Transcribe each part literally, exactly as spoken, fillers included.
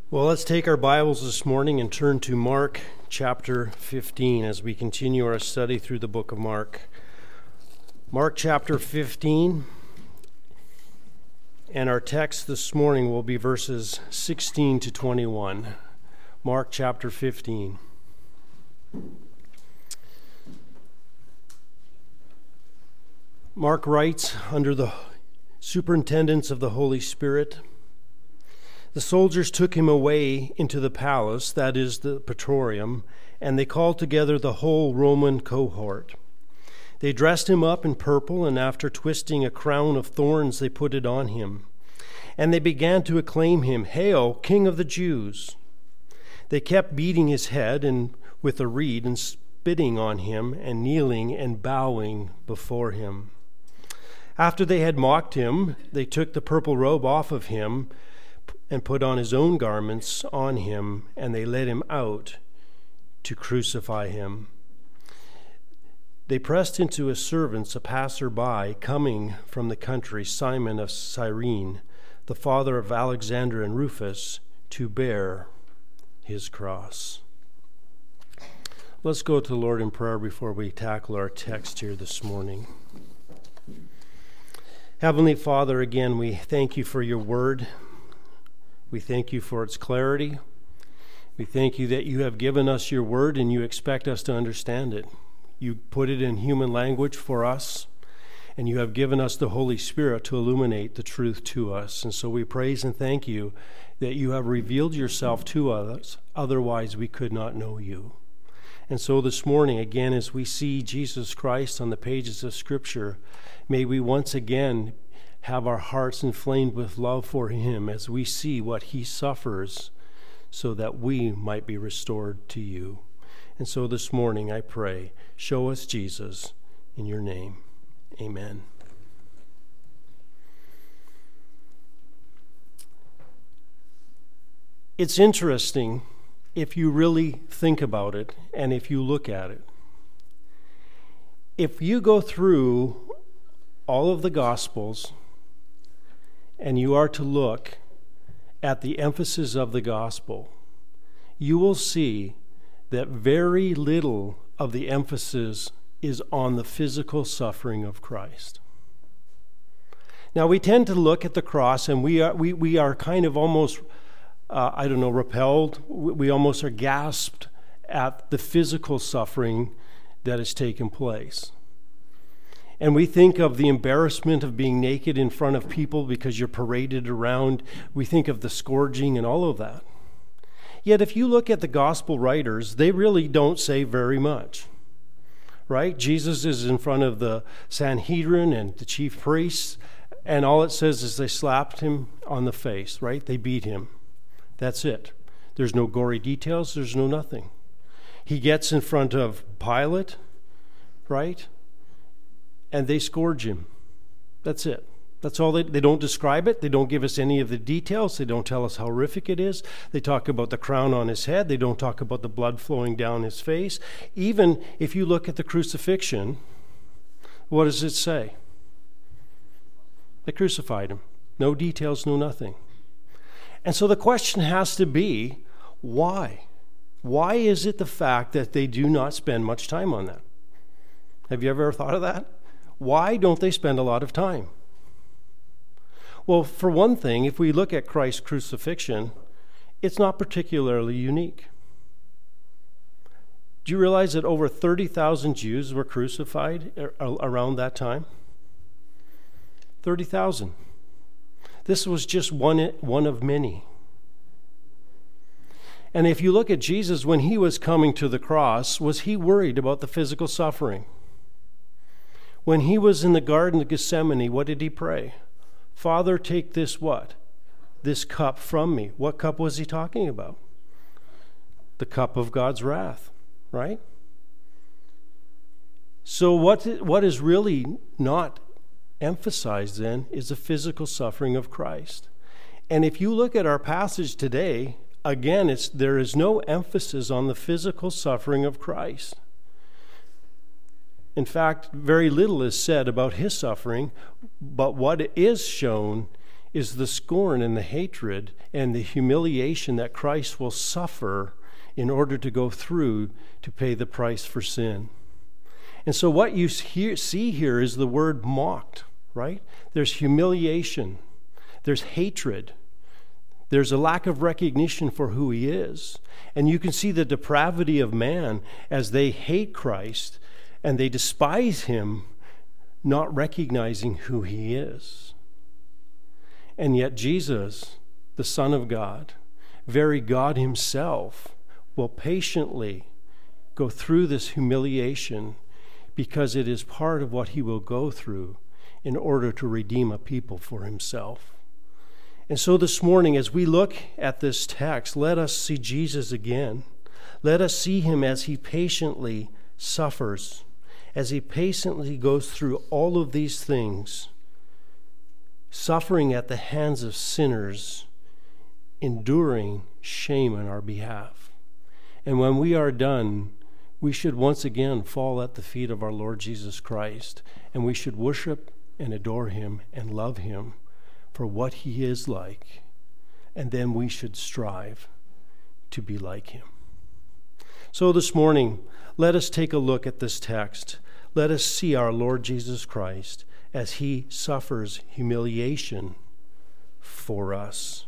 Well, let's take our Bibles this morning and turn to Mark chapter fifteen as we continue our study through the book of Mark. Mark chapter fifteen, and our text this morning will be verses sixteen to twenty-one. Mark chapter fifteen. Mark writes under the superintendence of the Holy Spirit, "The soldiers took him away into the palace, that is the praetorium, and they called together the whole Roman cohort. They dressed him up in purple, and after twisting a crown of thorns, they put it on him. And they began to acclaim him, 'Hail, King of the Jews!' They kept beating his head and with a reed and spitting on him and kneeling and bowing before him. After they had mocked him, they took the purple robe off of him and put on his own garments on him, and they led him out to crucify him. They pressed into his servants a passer-by coming from the country, Simon of Cyrene, the father of Alexander and Rufus, to bear his cross." Let's go to the Lord in prayer before we tackle our text here this morning. Heavenly Father, again, we thank you for your word. We thank you for its clarity. We thank you that you have given us your word and you expect us to understand it. You put it in human language for us, and you have given us the Holy Spirit to illuminate the truth to us. And so we praise and thank you that you have revealed yourself to us, otherwise we could not know you. And so this morning, again, as we see Jesus Christ on the pages of Scripture, may we once again have our hearts inflamed with love for him as we see what he suffers so that we might be restored to you. And so this morning I pray, show us Jesus in your name. Amen. It's interesting if you really think about it and if you look at it. If you go through all of the Gospels and you are to look at the emphasis of the gospel, you will see that very little of the emphasis is on the physical suffering of Christ. Now, we tend to look at the cross and we are we, we are kind of almost, uh, I don't know, repelled. We almost are gasped at the physical suffering that has taken place. And we think of the embarrassment of being naked in front of people because you're paraded around. We think of the scourging and all of that. Yet if you look at the gospel writers, they really don't say very much, right? Jesus is in front of the Sanhedrin and the chief priests, and all it says is they slapped him on the face, right? They beat him. That's it. There's no gory details. There's no nothing. He gets in front of Pilate, right? And they scourge him. That's it. That's all. They, they don't describe it. They don't give us any of the details. They don't tell us how horrific it is. They talk about the crown on his head. They don't talk about the blood flowing down his face. Even if you look at the crucifixion, what does it say? They crucified him. No details, no nothing. And so the question has to be, why? Why is it the fact that they do not spend much time on that? Have you ever thought of that? Why don't they spend a lot of time? Well, for one thing, if we look at Christ's crucifixion, it's not particularly unique. Do you realize that over thirty thousand Jews were crucified around that time? thirty thousand. This was just one, one of many. And if you look at Jesus, when he was coming to the cross, was he worried about the physical suffering? When he was in the Garden of Gethsemane, what did he pray? Father, take this what? This cup from me. What cup was he talking about? The cup of God's wrath, right? So what, what is really not emphasized then is the physical suffering of Christ. And if you look at our passage today, again, it's, there is no emphasis on the physical suffering of Christ. In fact, very little is said about his suffering, but what is shown is the scorn and the hatred and the humiliation that Christ will suffer in order to go through to pay the price for sin. And so what you hear, see here is the word mocked, right? There's humiliation. There's hatred. There's a lack of recognition for who he is. And you can see the depravity of man as they hate Christ and they despise him, not recognizing who he is. And yet Jesus, the Son of God, very God himself, will patiently go through this humiliation because it is part of what he will go through in order to redeem a people for himself. And so this morning, as we look at this text, let us see Jesus again. Let us see him as he patiently suffers, as he patiently goes through all of these things, suffering at the hands of sinners, enduring shame on our behalf. And when we are done, we should once again fall at the feet of our Lord Jesus Christ, and we should worship and adore him and love him for what he is like, and then we should strive to be like him. So this morning, let us take a look at this text. Let us see our Lord Jesus Christ as he suffers humiliation for us.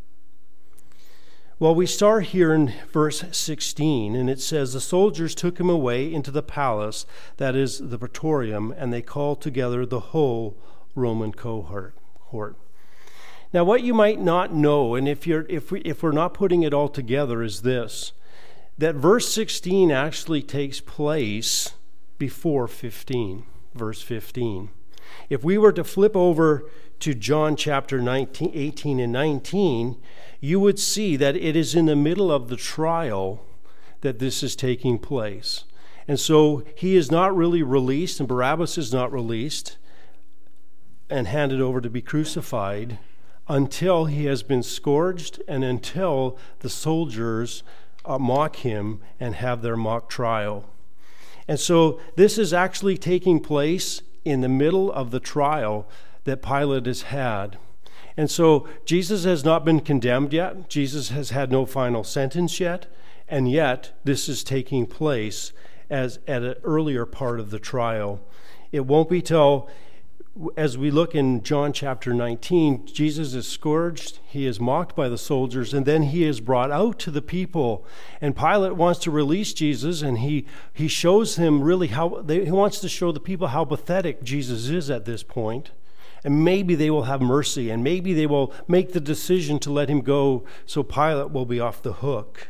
Well, we start here in verse sixteen, and it says, "The soldiers took him away into the palace, that is the praetorium, and they called together the whole Roman cohort." Now, what you might not know, and if you're if we if we're not putting it all together, is this: that verse sixteen actually takes place before fifteen, verse fifteen. If we were to flip over to John chapter nineteen, eighteen and nineteen, you would see that it is in the middle of the trial that this is taking place. And so he is not really released, and Barabbas is not released and handed over to be crucified until he has been scourged and until the soldiers uh, mock him and have their mock trial. And so this is actually taking place in the middle of the trial that Pilate has had. And so Jesus has not been condemned yet. Jesus has had no final sentence yet. And yet this is taking place as at an earlier part of the trial. It won't be till, as we look in John chapter nineteen, Jesus is scourged, he is mocked by the soldiers, and then he is brought out to the people. And Pilate wants to release Jesus, and he, he shows him really how, they, he wants to show the people how pathetic Jesus is at this point. And maybe they will have mercy, and maybe they will make the decision to let him go so Pilate will be off the hook.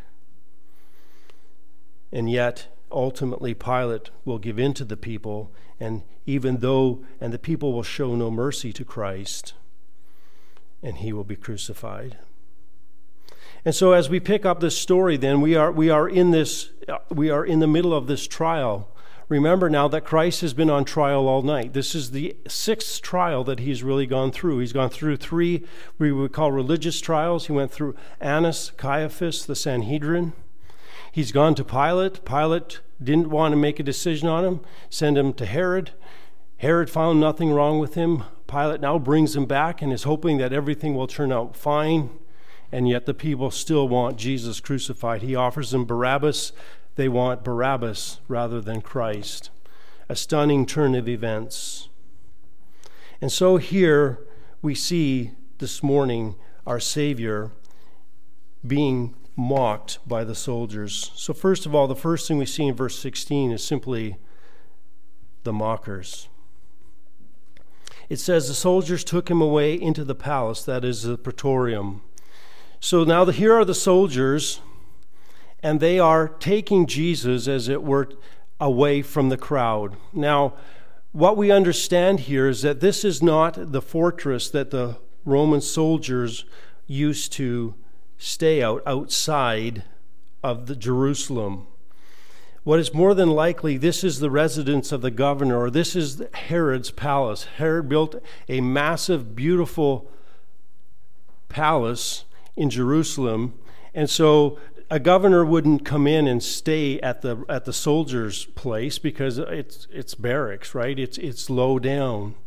And yet, ultimately, Pilate will give in to the people, and even though, and the people will show no mercy to Christ, and he will be crucified. And so as we pick up this story, then we are we are in this we are in the middle of this trial. Remember now that Christ has been on trial all night. This is the sixth trial that he's really gone through. He's gone through three we would call religious trials. He went through Annas, Caiaphas, the Sanhedrin. He's gone to Pilate. Pilate didn't want to make a decision on him, send him to Herod. Herod found nothing wrong with him. Pilate now brings him back and is hoping that everything will turn out fine, and yet the people still want Jesus crucified. He offers them Barabbas. They want Barabbas rather than Christ. A stunning turn of events. And so here we see this morning our Savior being mocked by the soldiers. So first of all, the first thing we see in verse sixteen is simply the mockers. It says the soldiers took him away into the palace, that is the praetorium. So now the, here are the soldiers, and they are taking Jesus, as it were, away from the crowd. Now, what we understand here is that this is not the fortress that the Roman soldiers used to stay out outside of the Jerusalem. What is more than likely, this is the residence of the governor, or this is Herod's palace. Herod built a massive, beautiful palace in Jerusalem, and so a governor wouldn't come in and stay at the at the soldiers' place because it's it's barracks, right? It's it's low down.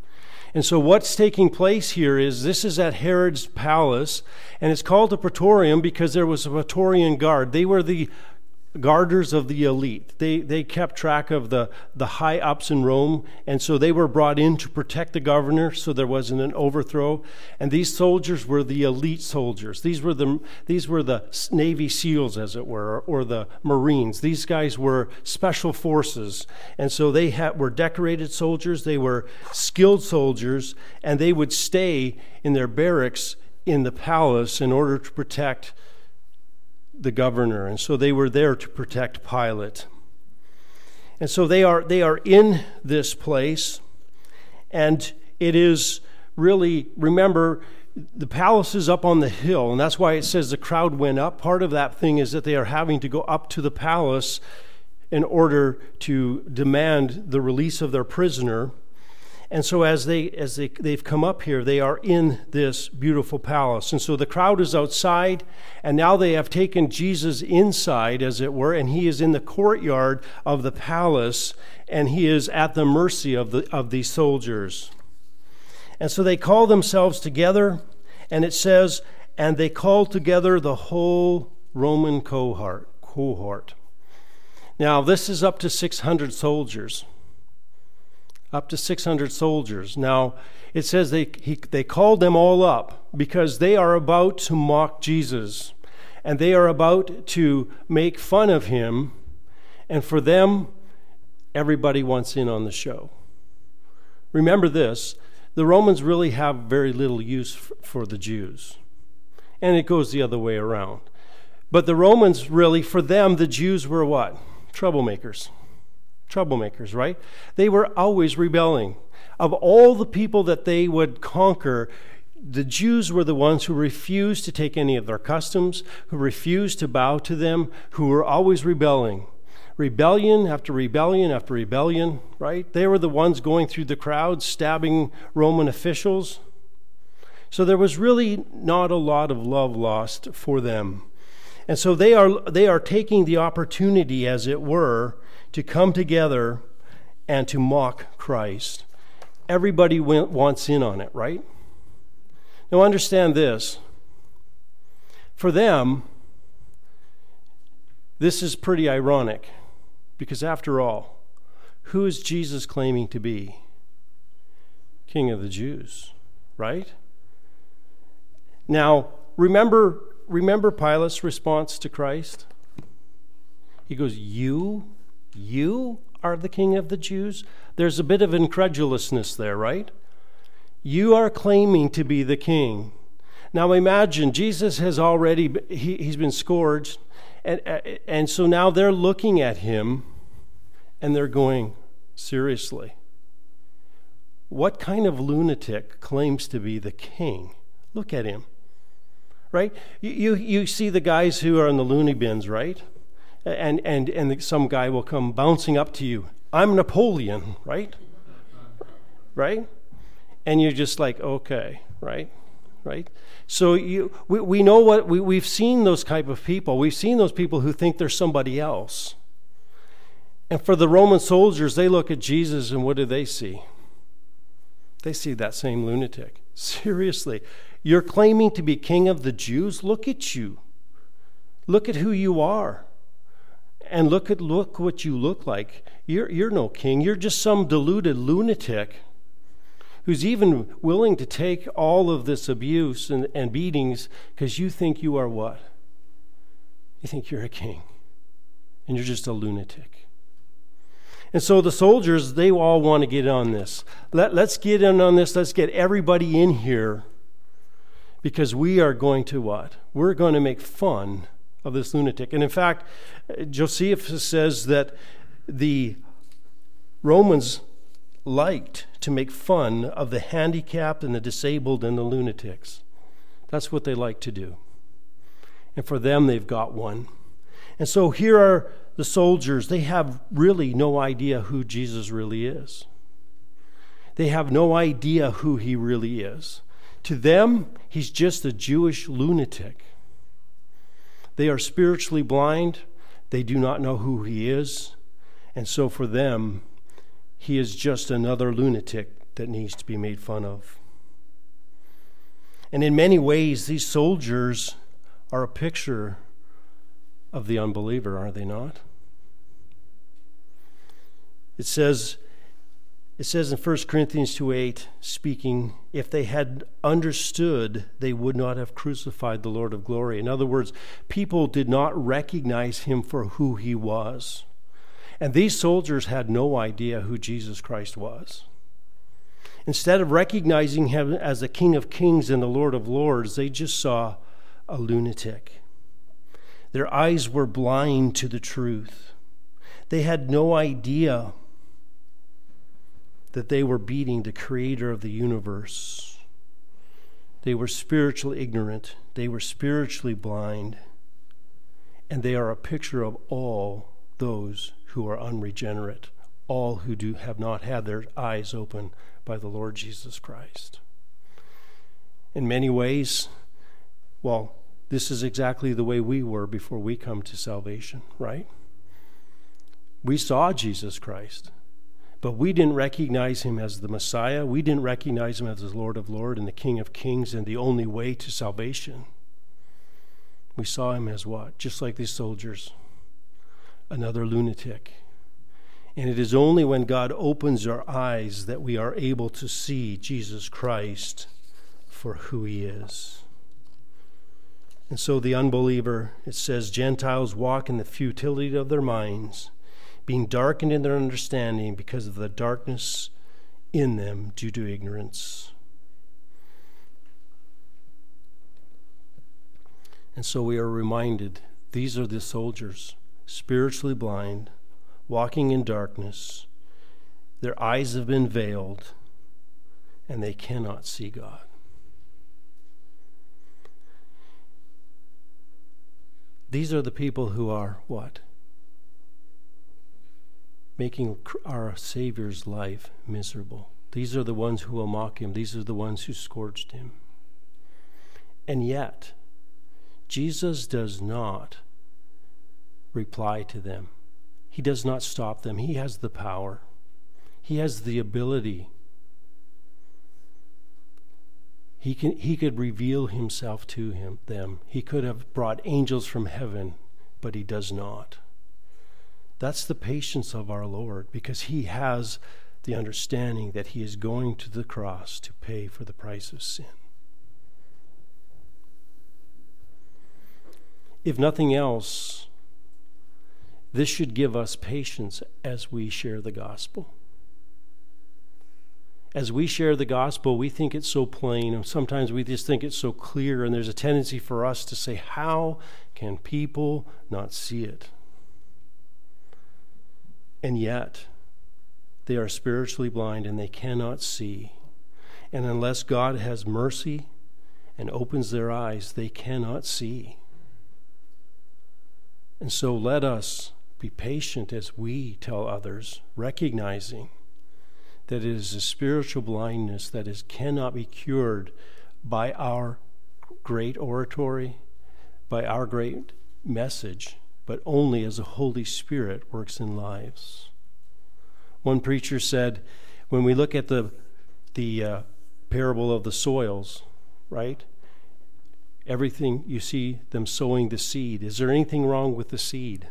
And so what's taking place here is this is at Herod's palace, and it's called the Praetorium because there was a Praetorian guard. They were the guarders of the elite. They they kept track of the, the high-ups in Rome, and so they were brought in to protect the governor so there wasn't an overthrow. And these soldiers were the elite soldiers. These were the these were the Navy SEALs, as it were, or the Marines. These guys were special forces, and so they had, were decorated soldiers. They were skilled soldiers, and they would stay in their barracks in the palace in order to protect the governor, and so they were there to protect Pilate. And so they are they are in this place, and it is really, remember, the palace is up on the hill, and that's why it says the crowd went up. Part of that thing is that they are having to go up to the palace in order to demand the release of their prisoner. And so as they as they they've come up here, they are in this beautiful palace. And so the crowd is outside, and now they have taken Jesus inside, as it were, and he is in the courtyard of the palace, and he is at the mercy of the of these soldiers. And so they call themselves together, and it says, and they called together the whole Roman cohort. cohort. Now, this is up to six hundred soldiers. Up to six hundred soldiers. Now, it says they he, they called them all up because they are about to mock Jesus, and they are about to make fun of him, and for them, everybody wants in on the show. Remember this, the Romans really have very little use f- for the Jews, and it goes the other way around. But the Romans really, for them, the Jews were what? Troublemakers. Troublemakers, right? They were always rebelling. Of all the people that they would conquer, the Jews were the ones who refused to take any of their customs, who refused to bow to them, who were always rebelling. Rebellion after rebellion after rebellion, right? They were the ones going through the crowd, stabbing Roman officials. So there was really not a lot of love lost for them. And so they are they are taking the opportunity, as it were, to come together and to mock Christ. Everybody wants in on it, right? Now understand this. For them, this is pretty ironic, because after all, who is Jesus claiming to be? King of the Jews, right? Now, remember, remember Pilate's response to Christ? He goes, you? You are the King of the Jews? There's a bit of incredulousness there, right? You are claiming to be the king. Now imagine, Jesus has already, he, he's been scourged, and, and so now they're looking at him, and they're going, seriously, what kind of lunatic claims to be the king? Look at him, right? You, you, you see the guys who are in the loony bins, right? And and and some guy will come bouncing up to you. I'm Napoleon, right? Right? And you're just like, okay, right? Right? So you we, we know what we, we've seen those type of people. We've seen those people who think they're somebody else. And for the Roman soldiers, they look at Jesus, and what do they see? They see that same lunatic. Seriously, you're claiming to be king of the Jews? Look at you. Look at who you are. And look at look what you look like. You're you're no king. You're just some deluded lunatic who's even willing to take all of this abuse and, and beatings because you think you are what? You think you're a king. And you're just a lunatic. And so the soldiers, they all want to get on this. Let, let's get in on this. Let's get everybody in here, because we are going to what? We're going to make fun of this lunatic. And in fact, Josephus says that the Romans liked to make fun of the handicapped and the disabled and the lunatics. That's what they like to do. And for them, they've got one. And so here are the soldiers. They have really no idea who Jesus really is. They have no idea who he really is. To them, he's just a Jewish lunatic. They are spiritually blind. They do not know who he is. And so for them, he is just another lunatic that needs to be made fun of. And in many ways, these soldiers are a picture of the unbeliever, are they not? It says, it says in First Corinthians two eight, speaking, if they had understood, they would not have crucified the Lord of glory. In other words, people did not recognize him for who he was. And these soldiers had no idea who Jesus Christ was. Instead of recognizing him as the King of Kings and the Lord of Lords, they just saw a lunatic. Their eyes were blind to the truth. They had no idea that they were beating the creator of the universe. They were spiritually ignorant. They were spiritually blind. And they are a picture of all those who are unregenerate, all who do have not had their eyes opened by the Lord Jesus Christ. In many ways, well, this is exactly the way we were before we come to salvation, right? We saw Jesus Christ, but we didn't recognize him as the Messiah. We didn't recognize him as the Lord of Lords and the King of Kings and the only way to salvation. We saw him as what? Just like these soldiers, another lunatic. And it is only when God opens our eyes that we are able to see Jesus Christ for who he is. And so the unbeliever, it says, Gentiles walk in the futility of their minds, being darkened in their understanding because of the darkness in them due to ignorance. And so we are reminded, these are the soldiers, spiritually blind, walking in darkness. Their eyes have been veiled, and they cannot see God. These are the people who are what? Making our Savior's life miserable. These are the ones who will mock him. These are the ones who scourged him. And yet, Jesus does not reply to them. He does not stop them. He has the power. He has the ability. He can. He could reveal himself to him, them. He could have brought angels from heaven, but he does not. That's the patience of our Lord, because he has the understanding that he is going to the cross to pay for the price of sin. If nothing else, this should give us patience as we share the gospel. As we share the gospel, we think it's so plain, and sometimes we just think it's so clear, and there's a tendency for us to say, how can people not see it? And yet, they are spiritually blind and they cannot see. And unless God has mercy and opens their eyes, they cannot see. And so let us be patient as we tell others, recognizing that it is a spiritual blindness that is cannot be cured by our great oratory, by our great message, but only as the Holy Spirit works in lives. One preacher said, when we look at the the uh, parable of the soils, right? Everything, you see them sowing the seed. Is there anything wrong with the seed?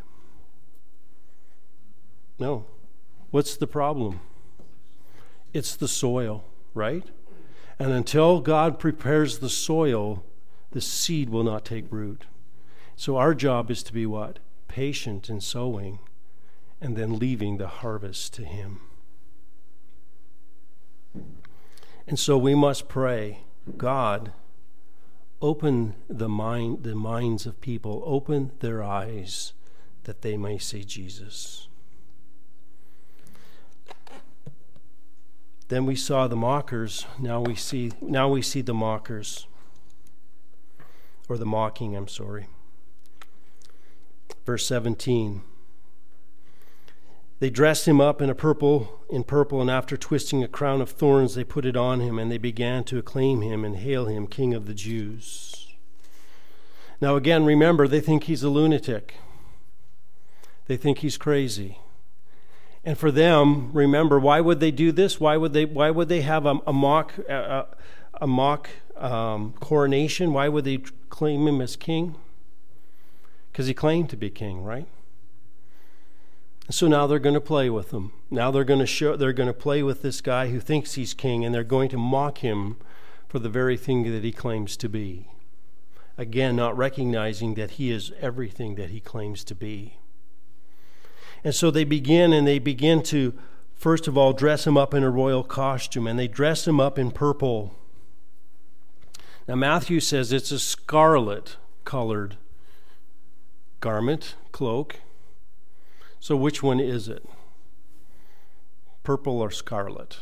No. What's the problem? It's the soil, right? And until God prepares the soil, the seed will not take root. So our job is to be what? Patient in sowing, and then leaving the harvest to him. And so we must pray, God, open the mind, the minds of people, open their eyes that they may see Jesus. Then we saw the mockers. Now we see now we see the mockers. Or the mocking, I'm sorry. Verse seventeen. They dressed him up in a purple, in purple, and after twisting a crown of thorns, they put it on him, and they began to acclaim him and hail him King of the Jews. Now again, remember, they think he's a lunatic. They think he's crazy. And for them, remember, why would they do this? Why would they? Why would they have a, a mock, a, a mock um, coronation? Why would they claim him as king? Because he claimed to be king, right? So now they're going to play with him. Now they're going to show. They're going to play with this guy who thinks he's king, and they're going to mock him for the very thing that he claims to be. Again, not recognizing that he is everything that he claims to be. And so they begin, and they begin to, first of all, dress him up in a royal costume, and they dress him up in purple. Now, Matthew says it's a scarlet-colored garment, cloak. So which one is it? Purple or scarlet?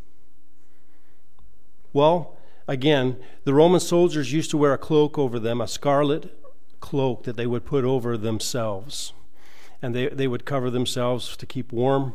Well, again, the Roman soldiers used to wear a cloak over them, a scarlet cloak that they would put over themselves. And they, they would cover themselves to keep warm.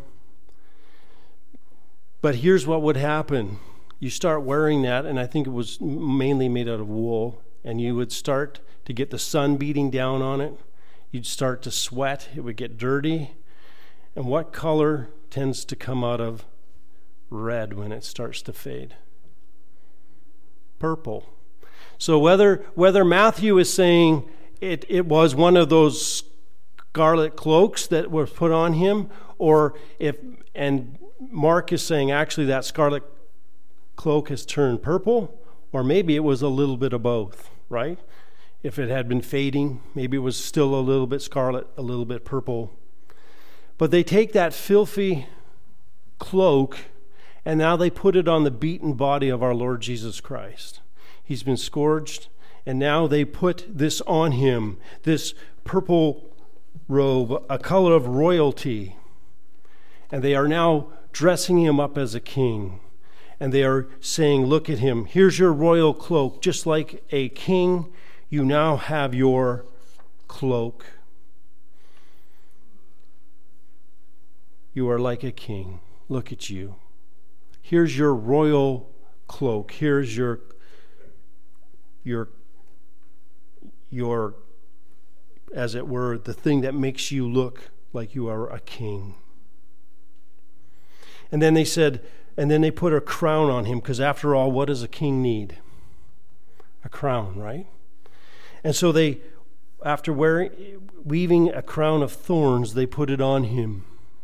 But here's what would happen. You start wearing that, and I think it was mainly made out of wool, and you would start to get the sun beating down on it. You'd start to sweat. It would get dirty. And what color tends to come out of red when it starts to fade? Purple. So whether whether Matthew is saying it, it was one of those scarlet cloaks that were put on him, or if and Mark is saying actually that scarlet cloak has turned purple, or maybe it was a little bit of both, right? If it had been fading, maybe it was still a little bit scarlet, a little bit purple. But they take that filthy cloak, and now they put it on the beaten body of our Lord Jesus Christ. He's been scourged, and now they put this on him, this purple robe, a color of royalty. And they are now dressing him up as a king. And they are saying, look at him. Here's your royal cloak. Just like a king, you now have your cloak. You are like a king. Look at you. Here's your royal cloak. Here's your your your as it were, the thing that makes you look like you are a king. And then they said, and then they put a crown on him, because after all, what does a king need? A crown, right? And so they, after wearing, weaving a crown of thorns, they put it on him.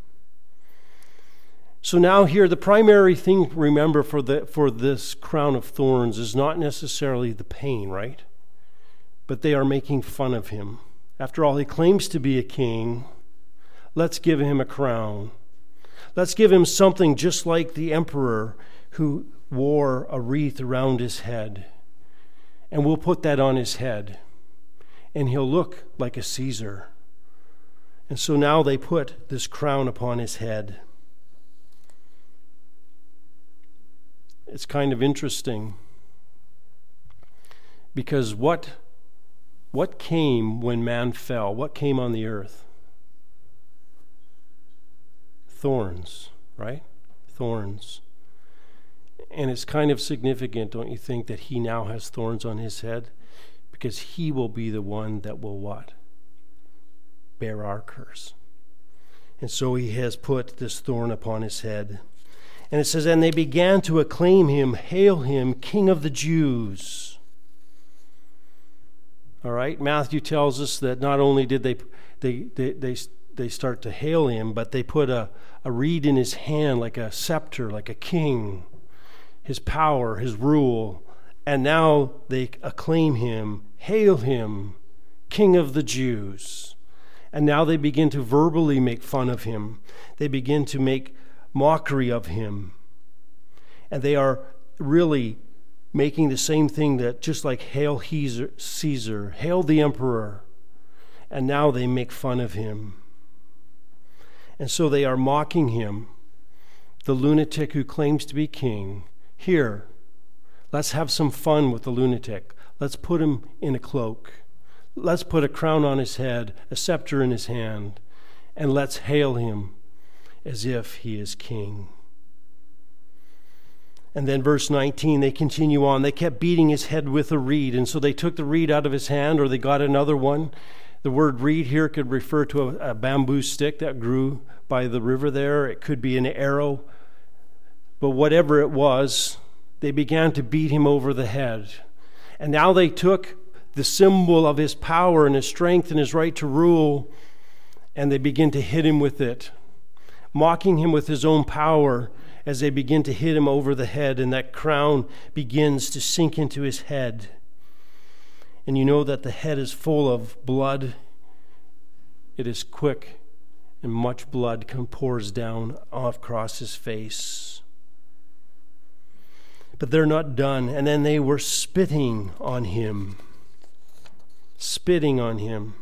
So now here, the primary thing, remember, for the for this crown of thorns is not necessarily the pain, right? But they are making fun of him. After all, he claims to be a king. Let's give him a crown. Let's give him something just like the emperor who wore a wreath around his head. And we'll put that on his head. And he'll look like a Caesar. And so now they put this crown upon his head. It's kind of interesting, because what what came when man fell? What came on the earth? Thorns, right? Thorns. And it's kind of significant, don't you think, that he now has thorns on his head? Because he will be the one that will what? Bear our curse. And so he has put this thorn upon his head. And it says, and they began to acclaim him, hail him, King of the Jews. All right, Matthew tells us that not only did they they they they, they start to hail him, but they put a, a reed in his hand like a scepter, like a king, his power, his rule. And now they acclaim him, hail him, King of the Jews. And now they begin to verbally make fun of him. They begin to make mockery of him. And they are really making the same thing, that just like hail Caesar, hail the emperor. And now they make fun of him. And so they are mocking him, the lunatic who claims to be king. Here, let's have some fun with the lunatic. Let's put him in a cloak. Let's put a crown on his head, a scepter in his hand, and let's hail him as if he is king. And then verse nineteen, they continue on. They kept beating his head with a reed, and so they took the reed out of his hand, or they got another one. The word reed here could refer to a, a bamboo stick that grew by the river there. It could be an arrow. But whatever it was, they began to beat him over the head. And now they took the symbol of his power and his strength and his right to rule, and they begin to hit him with it, mocking him with his own power as they begin to hit him over the head, and that crown begins to sink into his head. And you know that the head is full of blood. It is quick, and much blood pours down across his face. But they're not done. And then they were spitting on him. Spitting on him.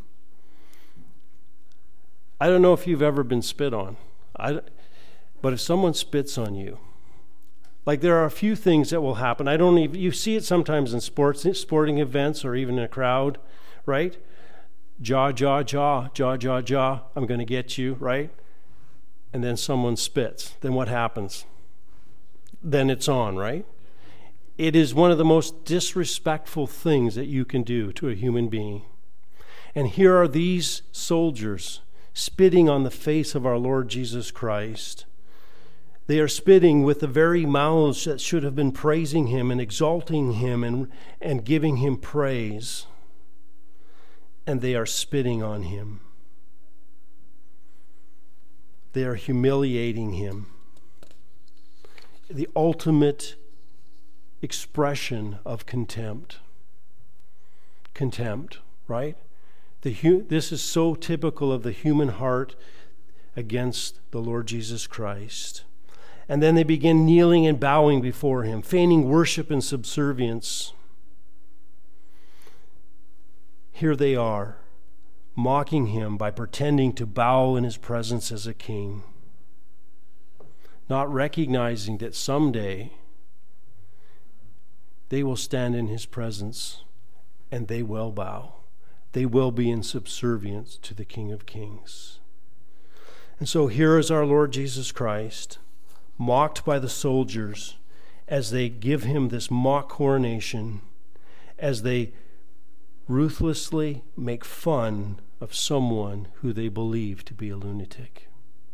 I don't know if you've ever been spit on. I, but if someone spits on you, like there are a few things that will happen. I don't even, you see it sometimes in sports, sporting events or even in a crowd, right? Jaw, jaw, jaw, jaw, jaw, jaw, I'm going to get you, right? And then someone spits. Then what happens? Then it's on, right? It is one of the most disrespectful things that you can do to a human being. And here are these soldiers spitting on the face of our Lord Jesus Christ. They are spitting with the very mouths that should have been praising him and exalting him and, and giving him praise. And they are spitting on him. They are humiliating him. The ultimate expression of contempt. Contempt, right? The hu- this is so typical of the human heart against the Lord Jesus Christ. And then they begin kneeling and bowing before him, feigning worship and subservience. Here they are, mocking him by pretending to bow in his presence as a king, not recognizing that someday they will stand in his presence and they will bow. They will be in subservience to the King of Kings. And so here is our Lord Jesus Christ, mocked by the soldiers as they give him this mock coronation, as they ruthlessly make fun of someone who they believe to be a lunatic.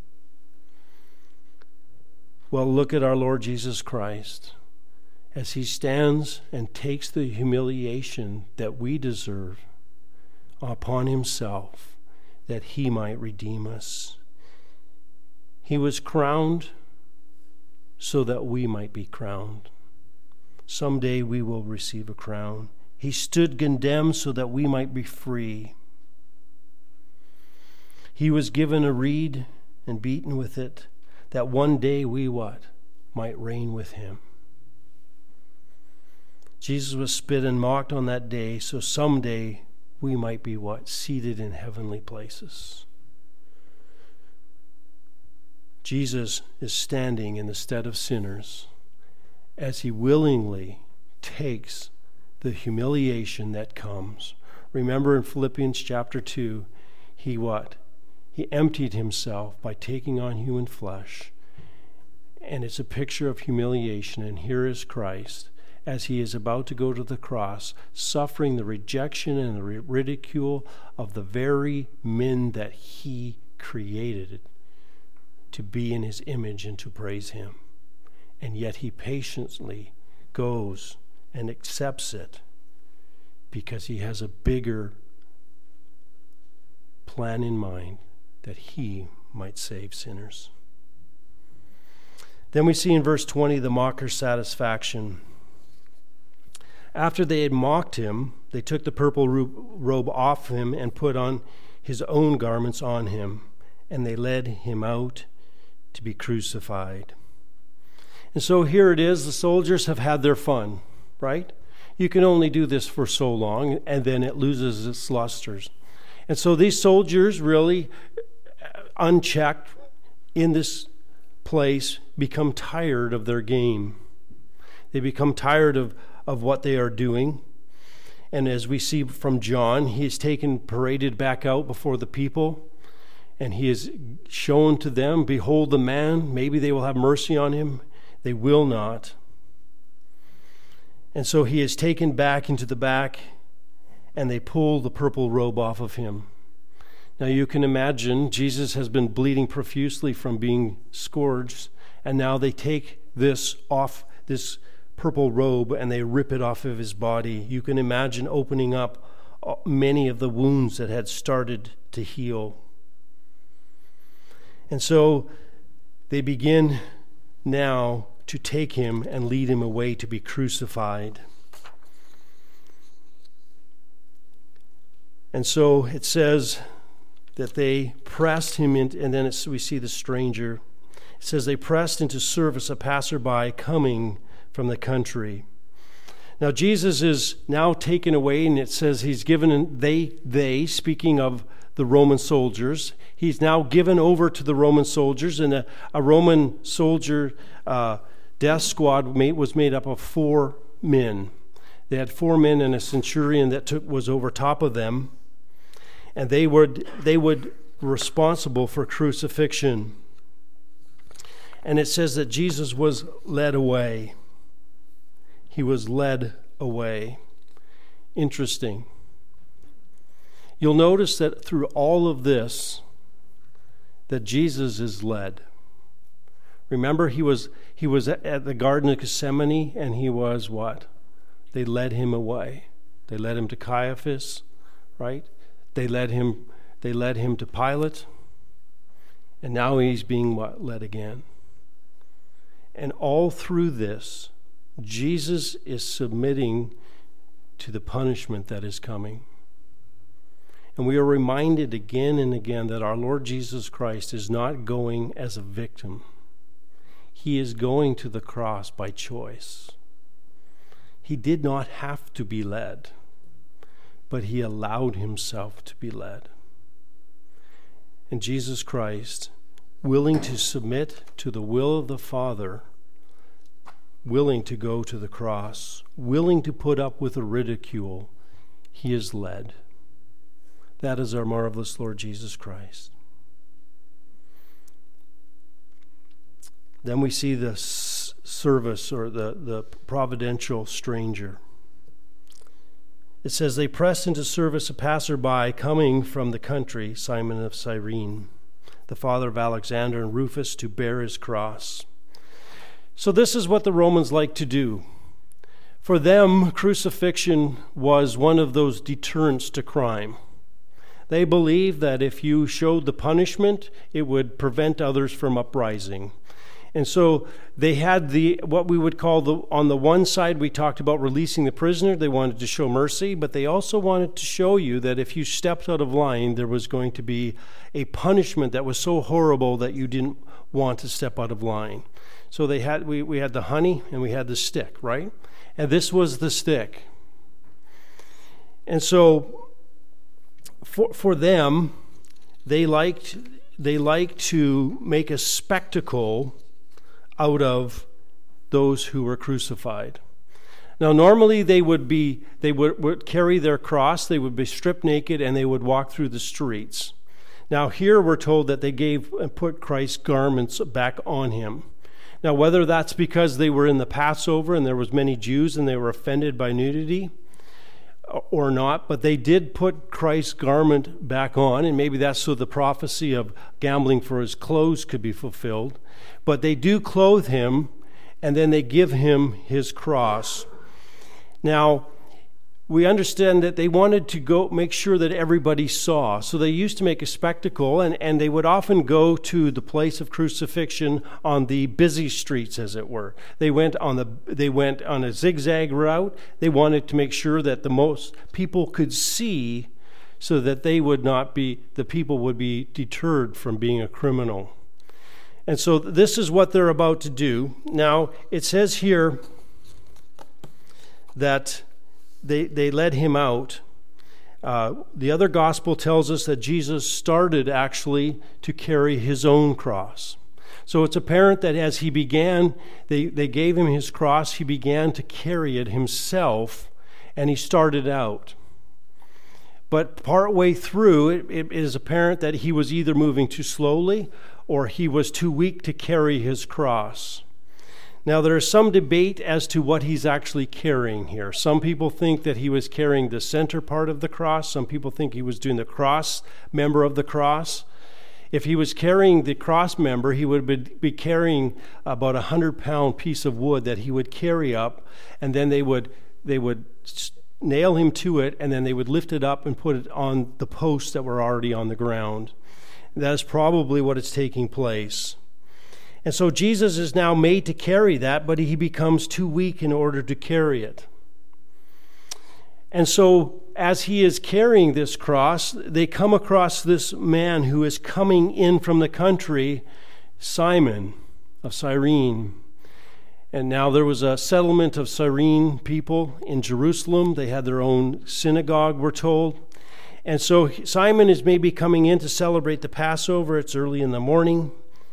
Well, look at our Lord Jesus Christ as he stands and takes the humiliation that we deserve upon himself, that he might redeem us. He was crowned so that we might be crowned. Someday we will receive a crown. He stood condemned so that we might be free. He was given a reed and beaten with it, that one day we what? Might reign with him. Jesus was spit and mocked on that day, so someday we might be what? Seated in heavenly places. Jesus is standing in the stead of sinners as he willingly takes the humiliation that comes. Remember in Philippians chapter two, he what? He emptied himself by taking on human flesh. And it's a picture of humiliation. And here is Christ as he is about to go to the cross, suffering the rejection and the ridicule of the very men that he created to be in his image and to praise him. And yet he patiently goes and accepts it because he has a bigger plan in mind, that he might save sinners. Then we see in verse twenty the mocker's satisfaction. After they had mocked him, they took the purple robe off him and put on his own garments on him, and they led him out to be crucified. And so here it is, the soldiers have had their fun, right? You can only do this for so long, and then it loses its lusters. And so these soldiers, really unchecked in this place, become tired of their game. They become tired of, of what they are doing. And as we see from John, he is taken, paraded back out before the people, and he is shown to them, behold the man, maybe they will have mercy on him. They will not. And so he is taken back into the back, and they pull the purple robe off of him. Now you can imagine Jesus has been bleeding profusely from being scourged, and now they take this off, this purple robe, and they rip it off of his body. You can imagine opening up many of the wounds that had started to heal. And so they begin now to take him and lead him away to be crucified. And so it says that they pressed him in, and then it's, we see the stranger. It says they pressed into service a passerby coming from the country. Now Jesus is now taken away, and it says he's given, they, they, speaking of the Roman soldiers, he's now given over to the Roman soldiers, and a, a Roman soldier uh, death squad made, was made up of four men. They had four men and a centurion that took was over top of them, and they would they would be responsible for crucifixion. And it says that Jesus was led away. He was led away. Interesting. You'll notice that through all of this, that Jesus is led. Remember, he was he was at the Garden of Gethsemane, and he was what? They led him away. They led him to Caiaphas, right? They led him. They led him to Pilate, and now he's being what? Led again. And all through this, Jesus is submitting to the punishment that is coming. And we are reminded again and again that our Lord Jesus Christ is not going as a victim. He is going to the cross by choice. He did not have to be led, but he allowed himself to be led. And Jesus Christ, willing to submit to the will of the Father, willing to go to the cross, willing to put up with the ridicule, he is led. That is our marvelous Lord Jesus Christ. Then we see the s- service or the, the providential stranger. It says, they pressed into service a passerby coming from the country, Simon of Cyrene, the father of Alexander and Rufus, to bear his cross. So this is what the Romans like to do. For them, crucifixion was one of those deterrents to crime. They believed that if you showed the punishment, it would prevent others from uprising. And so they had the what we would call the on the one side we talked about releasing the prisoner. They wanted to show mercy, but they also wanted to show you that if you stepped out of line, there was going to be a punishment that was so horrible that you didn't want to step out of line. So they had we, we had the honey and we had the stick, right? And this was the stick. And so for for them, they liked they liked to make a spectacle out of those who were crucified. Now, normally they would be they would, would carry their cross, they would be stripped naked, and they would walk through the streets. Now, here we're told that they gave and put Christ's garments back on him. Now, whether that's because they were in the Passover and there was many Jews and they were offended by nudity or not, but they did put Christ's garment back on, and maybe that's so the prophecy of gambling for his clothes could be fulfilled. But they do clothe him, and then they give him his cross. Now, we understand that they wanted to go make sure that everybody saw. So they used to make a spectacle, and, and they would often go to the place of crucifixion on the busy streets, as it were. They went on the they went on a zigzag route. They wanted to make sure that the most people could see, so that they would not be the people would be deterred from being a criminal. And so this is what they're about to do. Now, it says here that They they led him out. Uh, the other gospel tells us that Jesus started actually to carry his own cross. So it's apparent that as he began, they, they gave him his cross, he began to carry it himself, and he started out. But partway through, it, it is apparent that he was either moving too slowly or he was too weak to carry his cross. Now, there is some debate as to what he's actually carrying here. Some people think that he was carrying the center part of the cross. Some people think he was doing the cross member of the cross. If he was carrying the cross member, he would be carrying about a hundred-pound piece of wood that he would carry up, and then they would they would nail him to it, and then they would lift it up and put it on the posts that were already on the ground. That is probably what is taking place. And so Jesus is now made to carry that, but he becomes too weak in order to carry it. And so as he is carrying this cross, they come across this man who is coming in from the country, Simon of Cyrene. And now there was a settlement of Cyrene people in Jerusalem. They had their own synagogue, we're told. And so Simon is maybe coming in to celebrate the Passover. It's early in the morning.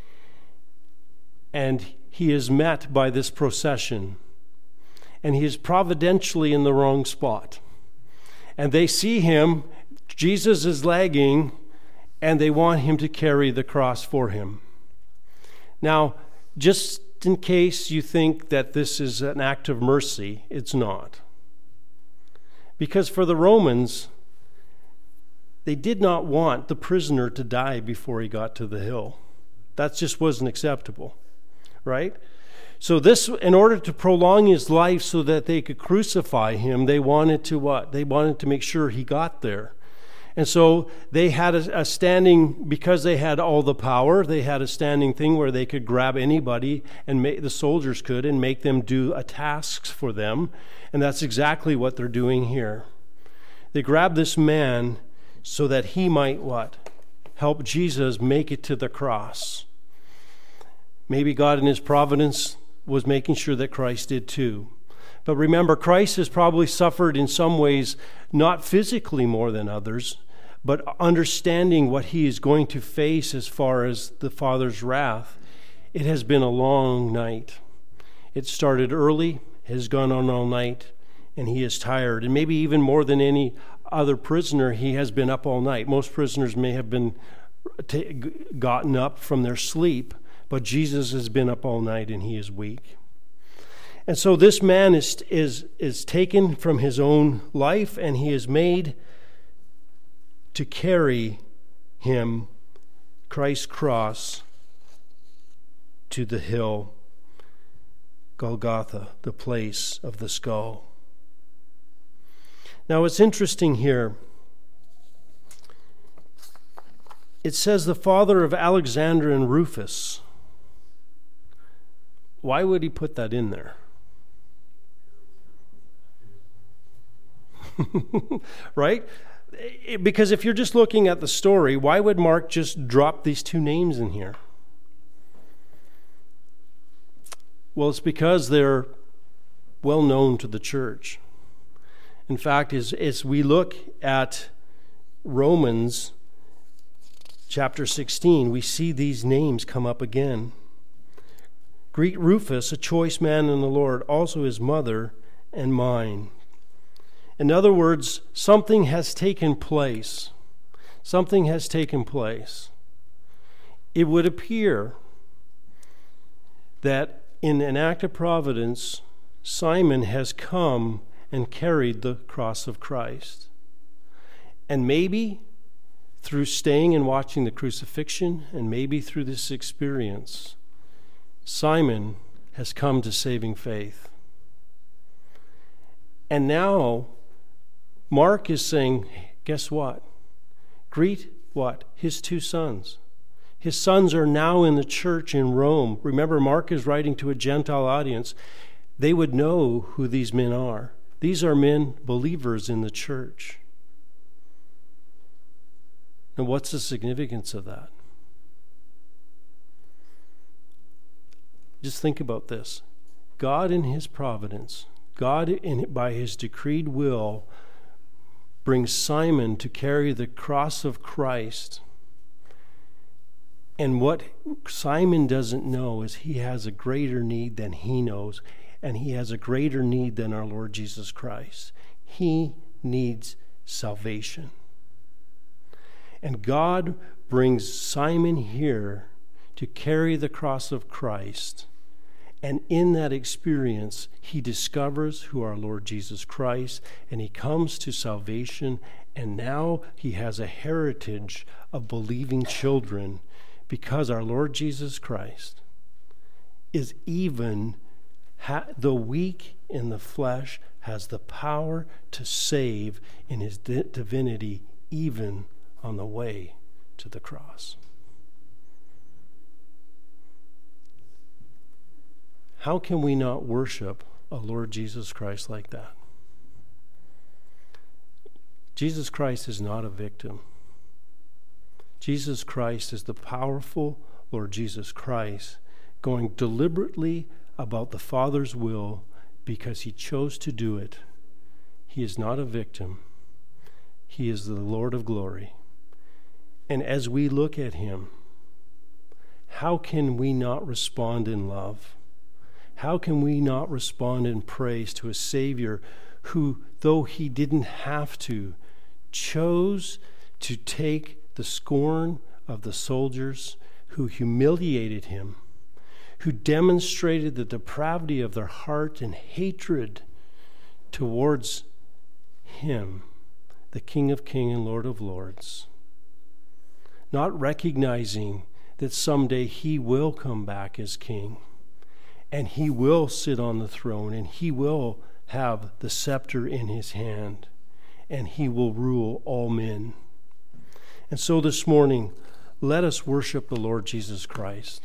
And he is met by this procession. And he is providentially in the wrong spot. And they see him, Jesus is lagging, and they want him to carry the cross for him. Now, just in case you think that this is an act of mercy, it's not. Because for the Romans, they did not want the prisoner to die before he got to the hill. That just wasn't acceptable, right? So this, in order to prolong his life so that they could crucify him, they wanted to what? They wanted to make sure he got there. And so they had a, a standing, because they had all the power, they had a standing thing where they could grab anybody, and make, the soldiers could, and make them do a task for them. And that's exactly what they're doing here. They grabbed this man so that he might what? Help Jesus make it to the cross. Maybe God in his providence was making sure that Christ did too. But remember, Christ has probably suffered in some ways, not physically more than others, but understanding what he is going to face as far as the Father's wrath. It has been a long night. It started early, has gone on all night, and he is tired. And maybe even more than any other prisoner, he has been up all night. Most prisoners may have been t- gotten up from their sleep, but Jesus has been up all night and he is weak. And so this man is, is, is taken from his own life, and he is made to carry him, Christ's cross, to the hill, Golgotha, the place of the skull. Now it's interesting here. It says the father of Alexander and Rufus. Why would he put that in there? Right? Because if you're just looking at the story, why would Mark just drop these two names in here? Well, it's because they're well known to the church. In fact, as, as we look at Romans chapter sixteen, we see these names come up again. Greet Rufus, a choice man in the Lord, also his mother and mine. In other words, something has taken place. Something has taken place. It would appear that in an act of providence, Simon has come and carried the cross of Christ. And maybe through staying and watching the crucifixion, and maybe through this experience, Simon has come to saving faith. And now, Mark is saying, guess what? Greet what? His two sons. His sons are now in the church in Rome. Remember, Mark is writing to a Gentile audience. They would know who these men are. These are men, believers in the church. And what's the significance of that? Just think about this. God in his providence, God in, by his decreed will, brings Simon to carry the cross of Christ. And what Simon doesn't know is he has a greater need than he knows, and he has a greater need than our Lord Jesus Christ. He needs salvation. And God brings Simon here to carry the cross of Christ And in that experience, he discovers who our Lord Jesus Christ, and he comes to salvation, and now he has a heritage of believing children because our Lord Jesus Christ is even, ha- though weak in the flesh, has the power to save in his di- divinity, even on the way to the cross. How can we not worship a Lord Jesus Christ like that? Jesus Christ is not a victim. Jesus Christ is the powerful Lord Jesus Christ, going deliberately about the Father's will because he chose to do it. He is not a victim. He is the Lord of glory. And as we look at him, how can we not respond in love? How can we not respond in praise to a Savior who, though he didn't have to, chose to take the scorn of the soldiers who humiliated him, who demonstrated the depravity of their heart and hatred towards him, the King of Kings and Lord of Lords, not recognizing that someday he will come back as king. And he will sit on the throne, and he will have the scepter in his hand, and he will rule all men. And so this morning, let us worship the Lord Jesus Christ.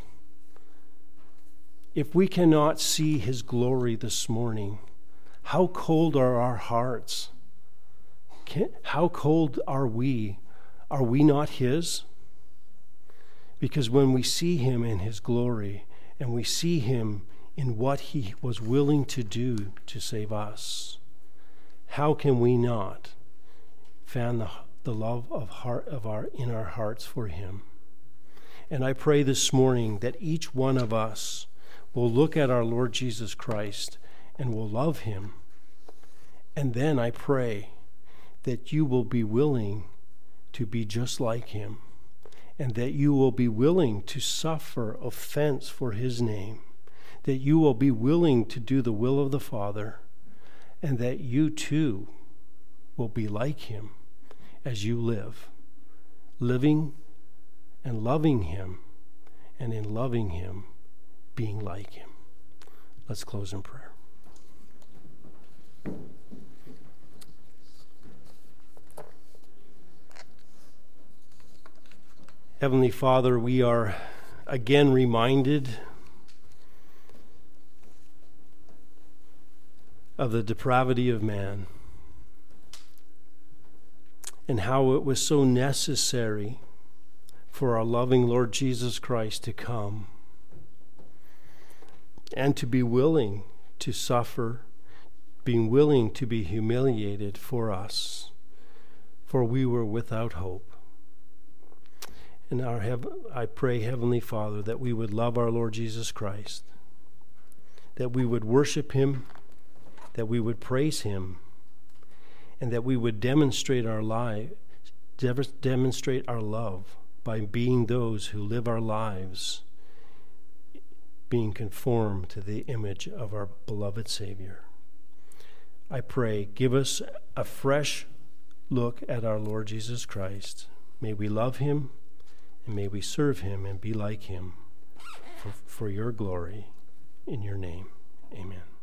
If we cannot see his glory this morning, how cold are our hearts? Can, how cold are we? Are we not his? Because when we see him in his glory, and we see him in what he was willing to do to save us, how can we not fan the, the love of heart of our in our hearts for him? And I pray this morning that each one of us will look at our Lord Jesus Christ and will love him. And then I pray that you will be willing to be just like him, and that you will be willing to suffer offense for his name, that you will be willing to do the will of the Father, and that you too will be like him as you live, living and loving him, and in loving him, being like him. Let's close in prayer. Heavenly Father, we are again reminded of the depravity of man and how it was so necessary for our loving Lord Jesus Christ to come and to be willing to suffer, being willing to be humiliated for us, for we were without hope. And our hev- I pray, Heavenly Father, that we would love our Lord Jesus Christ, that we would worship him, that we would praise him, and that we would demonstrate our life, demonstrate our love by being those who live our lives being conformed to the image of our beloved Savior. I pray, give us a fresh look at our Lord Jesus Christ. May we love him, and may we serve him and be like him for, for your glory. In your name, amen.